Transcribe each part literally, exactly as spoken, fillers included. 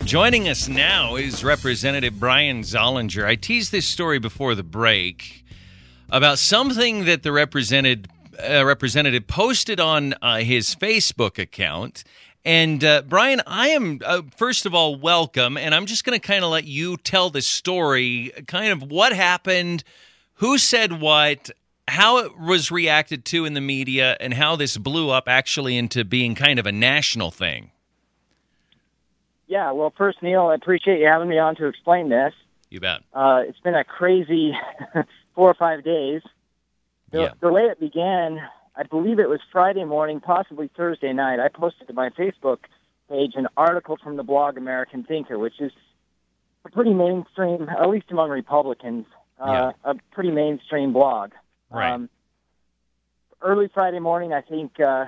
Joining us now is Representative Brian Zollinger. I teased this story before the break about something that the represented, uh, representative posted on uh, his Facebook account. And, uh, Brian, I am, uh, first of all, welcome. And I'm just going to kind of let you tell the story, kind of what happened, who said what, how it was reacted to in the media, and how this blew up actually into being kind of a national thing. Yeah, well, first, Neil, I appreciate you having me on to explain this. You bet. Uh, it's been a crazy four or five days. The, yeah. the way it began, I believe it was Friday morning, possibly Thursday night. I posted to my Facebook page an article from the blog American Thinker, which is a pretty mainstream, at least among Republicans, uh, yeah. a pretty mainstream blog. Right. Um, early Friday morning, I think uh,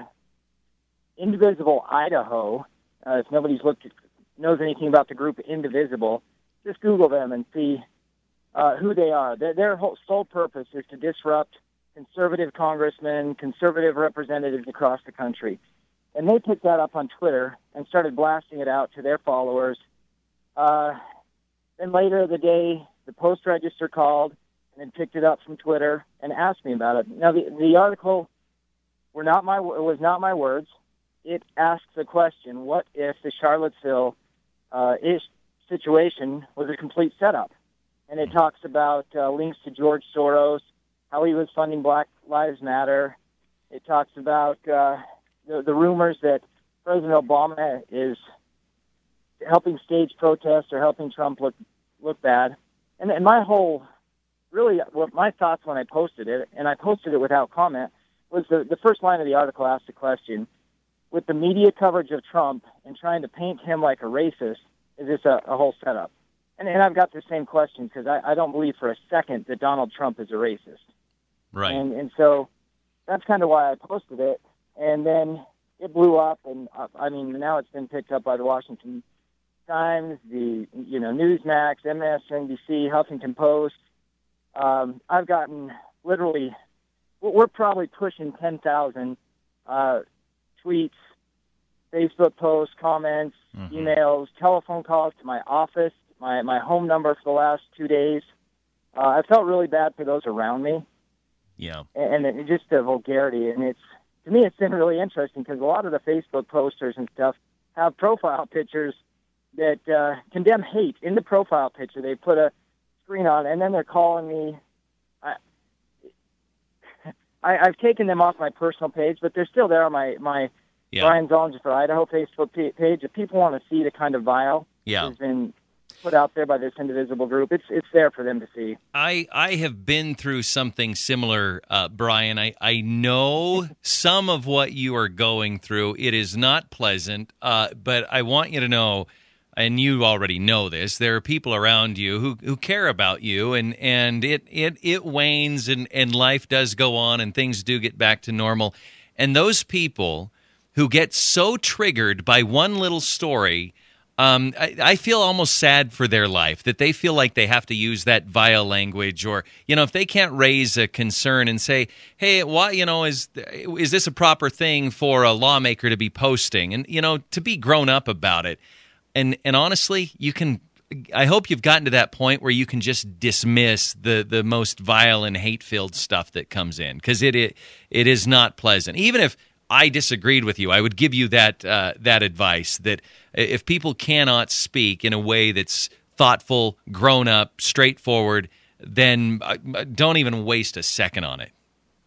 Indivisible Idaho, uh, if nobody's looked at knows anything about the group Indivisible, just Google them and see uh, who they are. Their, their whole sole purpose is to disrupt conservative congressmen, conservative representatives across the country. And they picked that up on Twitter and started blasting it out to their followers. Uh, then later the day, the Post-Register called and then picked it up from Twitter and asked me about it. Now, the, the article were not my, was not my words. It asks the question, what if the Charlottesville Uh, ish situation was a complete setup? And it talks about uh, links to George Soros, how he was funding Black Lives Matter. It talks about uh, the, the rumors that President Obama is helping stage protests or helping Trump look look bad. And, and my whole, really, what my thoughts when I posted it, and I posted it without comment, was the, the first line of the article asked the question, with the media coverage of Trump and trying to paint him like a racist, is this a, a whole setup? And, and I've got the same question because I, I don't believe for a second that Donald Trump is a racist. Right. And, and so that's kind of why I posted it. And then it blew up, and uh, I mean, now it's been picked up by the Washington Times, the you know Newsmax, M S N B C, Huffington Post. Um, I've gotten literally, we're probably pushing ten thousand uh, tweets, Facebook posts, comments, mm-hmm. emails, telephone calls to my office, my, my home number for the last two days. Uh, I felt really bad for those around me. Yeah. And, and it, just the vulgarity. And it's, to me, it's been really interesting because a lot of the Facebook posters and stuff have profile pictures that uh, condemn hate. In the profile picture, they put a screen on, and then they're calling me. I, I, I've taken them off my personal page, but they're still there on my, my yeah. Brian Zollinger for Idaho Facebook page. If people want to see the kind of vile yeah. has been put out there by this Indivisible group, it's it's there for them to see. I, I have been through something similar, uh, Brian. I, I know some of what you are going through. It is not pleasant, uh, but I want you to know, and you already know this, there are people around you who, who care about you, and, and it, it, it wanes, and, and life does go on, and things do get back to normal. And those people who get so triggered by one little story, um, I, I feel almost sad for their life, that they feel like they have to use that vile language, or, you know, if they can't raise a concern and say, hey, why, you know, is is this a proper thing for a lawmaker to be posting? And, you know, to be grown up about it. And and honestly, you can, I hope you've gotten to that point where you can just dismiss the, the most vile and hate-filled stuff that comes in, because it, it it is not pleasant. Even if I disagreed with you, I would give you that uh, that advice, that if people cannot speak in a way that's thoughtful, grown up, straightforward, then don't even waste a second on it.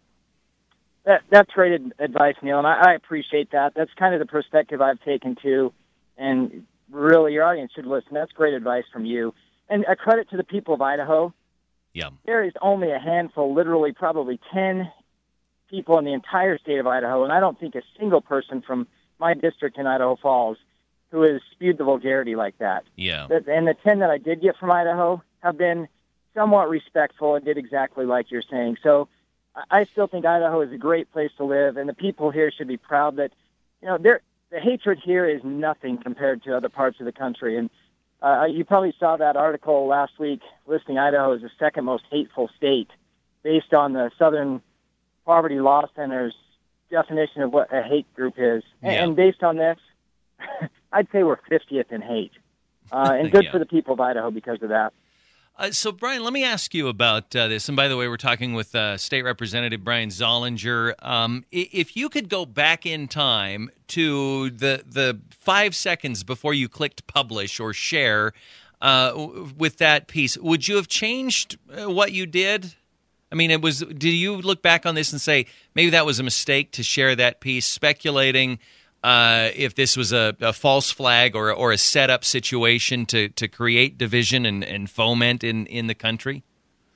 That, that's great advice, Neil, and I, I appreciate that. That's kind of the perspective I've taken too, and really, your audience should listen. That's great advice from you. And a credit to the people of Idaho. Yeah. There is only a handful, literally probably ten people in the entire state of Idaho, and I don't think a single person from my district in Idaho Falls who has spewed the vulgarity like that. Yeah. And the ten that I did get from Idaho have been somewhat respectful and did exactly like you're saying. So I still think Idaho is a great place to live, and the people here should be proud that, you know, they're the hatred here is nothing compared to other parts of the country. And uh, you probably saw that article last week listing Idaho as the second most hateful state based on the Southern Poverty Law Center's definition of what a hate group is. Yeah. And based on this, I'd say we're fiftieth in hate. uh, and good Yeah. for the people of Idaho because of that. Uh, so, Brian, let me ask you about uh, this. And by the way, we're talking with uh, State Representative Brian Zollinger. Um, i- if you could go back in time to the the five seconds before you clicked publish or share uh, w- with that piece, would you have changed uh, what you did? I mean, it was. Do you look back on this and say maybe that was a mistake to share that piece, speculating uh, if this was a, a false flag or or a setup situation to, to create division and, and foment in, in the country?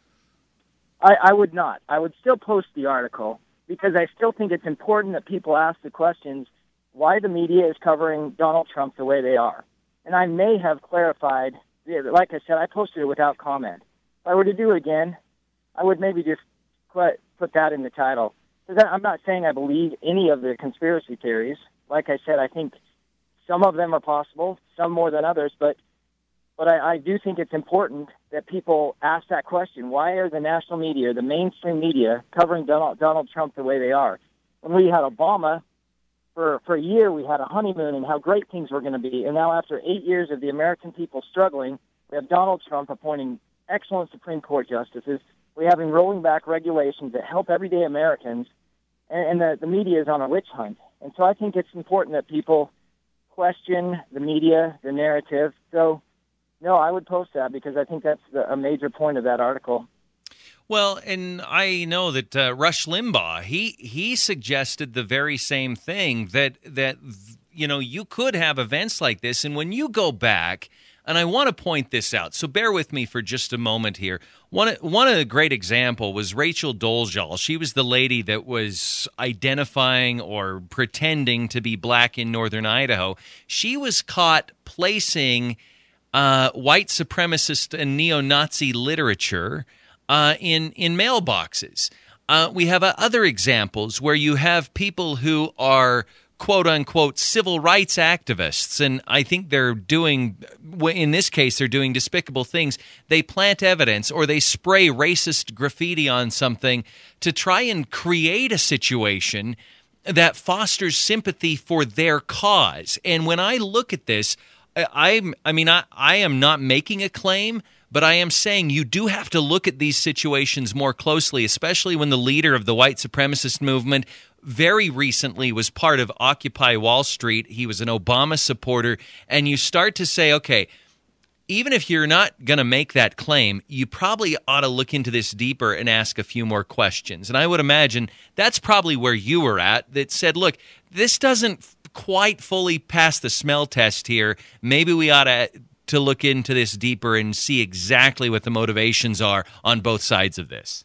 I, I would not. I would still post the article because I still think it's important that people ask the questions why the media is covering Donald Trump the way they are. And I may have clarified, like I said, I posted it without comment. If I were to do it again, I would maybe just put, put that in the title. Because I'm not saying I believe any of the conspiracy theories. Like I said, I think some of them are possible, some more than others, but but I, I do think it's important that people ask that question. Why are the national media, the mainstream media, covering Donald, Donald Trump the way they are? When we had Obama, for, for a year we had a honeymoon and how great things were going to be. And now after eight years of the American people struggling, we have Donald Trump appointing excellent Supreme Court justices. We're having rolling back regulations that help everyday Americans, and, and the, the media is on a witch hunt. And so I think it's important that people question the media, the narrative. So, no, I would post that because I think that's the, a major point of that article. Well, and I know that uh, Rush Limbaugh, he he suggested the very same thing, that that you know you could have events like this, and when you go back, and I want to point this out, so bear with me for just a moment here. One one a great example was Rachel Dolezal. She was the lady that was identifying or pretending to be black in northern Idaho. She was caught placing uh, white supremacist and neo-Nazi literature uh, in in mailboxes. Uh, we have uh, other examples where you have people who are quote-unquote civil rights activists, and I think they're doing, in this case, they're doing despicable things. They plant evidence or they spray racist graffiti on something to try and create a situation that fosters sympathy for their cause. And when I look at this, I, I mean, I, I am not making a claim, but I am saying you do have to look at these situations more closely, especially when the leader of the white supremacist movement very recently was part of Occupy Wall Street. He was an Obama supporter. And you start to say, okay, even if you're not going to make that claim, you probably ought to look into this deeper and ask a few more questions. And I would imagine that's probably where you were at, that said, look, this doesn't quite fully pass the smell test here. Maybe we ought to to look into this deeper and see exactly what the motivations are on both sides of this.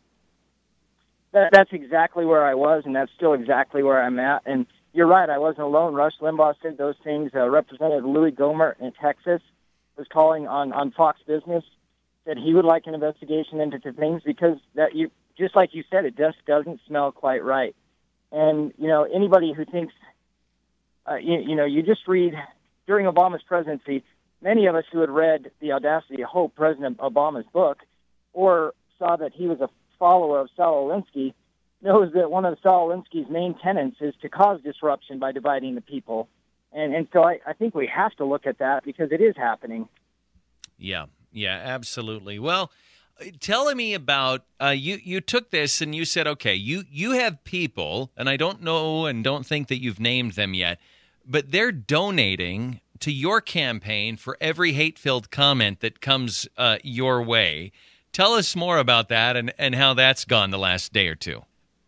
That, that's exactly where I was, and that's still exactly where I'm at. And you're right, I wasn't alone. Rush Limbaugh said those things. Uh, Representative Louis Gohmert in Texas was calling on, on Fox Business, said he would like an investigation into the things because that you just like you said, it just doesn't smell quite right. And, you know, anybody who thinks, uh, you, you know, you just read during Obama's presidency, many of us who had read The Audacity of Hope, President Obama's book, or saw that he was a follower of Saul Alinsky, knows that one of Saul Alinsky's main tenets is to cause disruption by dividing the people. And and so I, I think we have to look at that because it is happening. Yeah, yeah, absolutely. Well, tell me about, uh, you, you took this and you said, okay, you, you have people, and I don't know and don't think that you've named them yet, but they're donating to your campaign for every hate-filled comment that comes uh, your way. Tell us more about that and, and how that's gone the last day or two.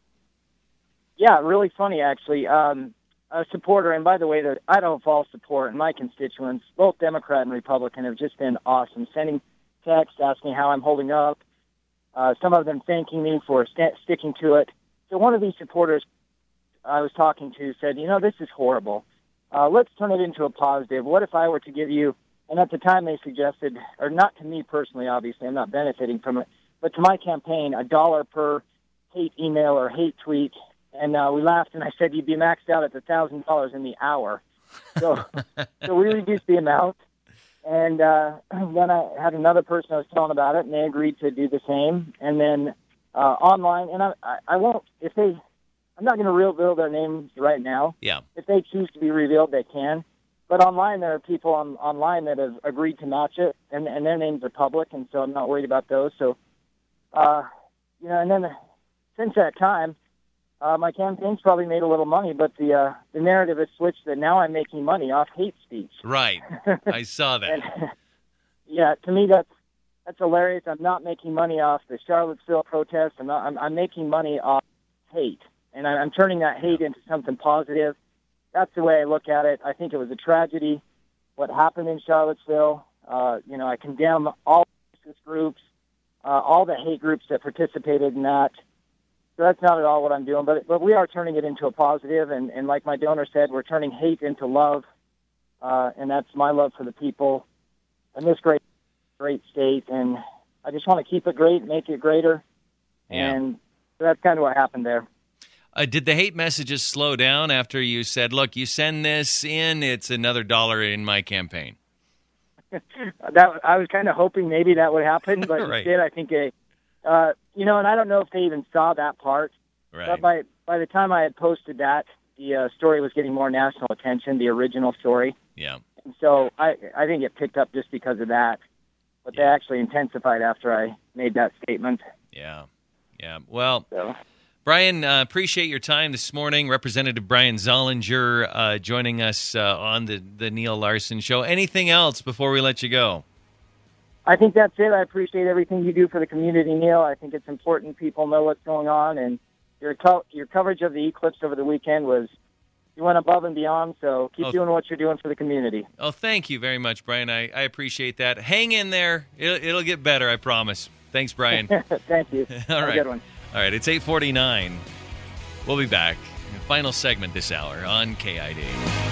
Yeah, really funny, actually. Um, a supporter, and by the way, the Idaho Falls support and my constituents, both Democrat and Republican, have just been awesome, sending texts asking how I'm holding up, uh, some of them thanking me for st- sticking to it. So one of these supporters I was talking to said, you know, this is horrible. Uh, let's turn it into a positive. What if I were to give you, and at the time they suggested, or not to me personally, obviously, I'm not benefiting from it, but to my campaign, a dollar per hate email or hate tweet. And uh, we laughed, and I said, you'd be maxed out at the one thousand dollars in the hour. So so we reduced the amount. And uh, then I had another person I was telling about it, and they agreed to do the same. And then uh, online, and I, I, I won't, if they, I'm not going to reveal their names right now. Yeah. If they choose to be revealed, they can. but online there are people on online that have agreed to match it, and and their names are public, and so I'm not worried about those. So, uh, you know, and then since that time, uh, my campaign's probably made a little money, but the uh, the narrative has switched that now I'm making money off hate speech. Right, I saw that. And, yeah, to me that's that's hilarious. I'm not making money off the Charlottesville protest. I'm not. I'm, I'm making money off hate, and I'm turning that hate into something positive. That's the way I look at it. I think it was a tragedy what happened in Charlottesville. Uh, you know, I condemn all racist groups, uh, all the hate groups that participated in that. So that's not at all what I'm doing, but but we are turning it into a positive, and, and like my donor said, we're turning hate into love, uh, and that's my love for the people in this great great state, and I just want to keep it great, make it greater, Yeah. and so that's kind of what happened there. Uh, did the hate messages slow down after you said, look, you send this in, it's another dollar in my campaign? that I was kind of hoping maybe that would happen, but Right. instead I think it, uh, you know, and I don't know if they even saw that part. Right. But by by the time I had posted that, the uh, story was getting more national attention, the original story. Yeah. And so I I think it picked up just because of that. But Yeah. they actually intensified after I made that statement. Yeah. Yeah. Well, So. Brian, uh, appreciate your time this morning. Representative Brian Zollinger uh, joining us uh, on the, the Neil Larson Show. Anything else before we let you go? I think that's it. I appreciate everything you do for the community, Neil. I think it's important people know what's going on, and your co- your coverage of the eclipse over the weekend was, you went above and beyond, so keep Oh. doing what you're doing for the community. Oh, thank you very much, Brian. I, I appreciate that. Hang in there. It'll, it'll get better, I promise. Thanks, Brian. Thank you. All Have right. a good one. All right, it's eight forty-nine. We'll be back. Final segment this hour on K I D.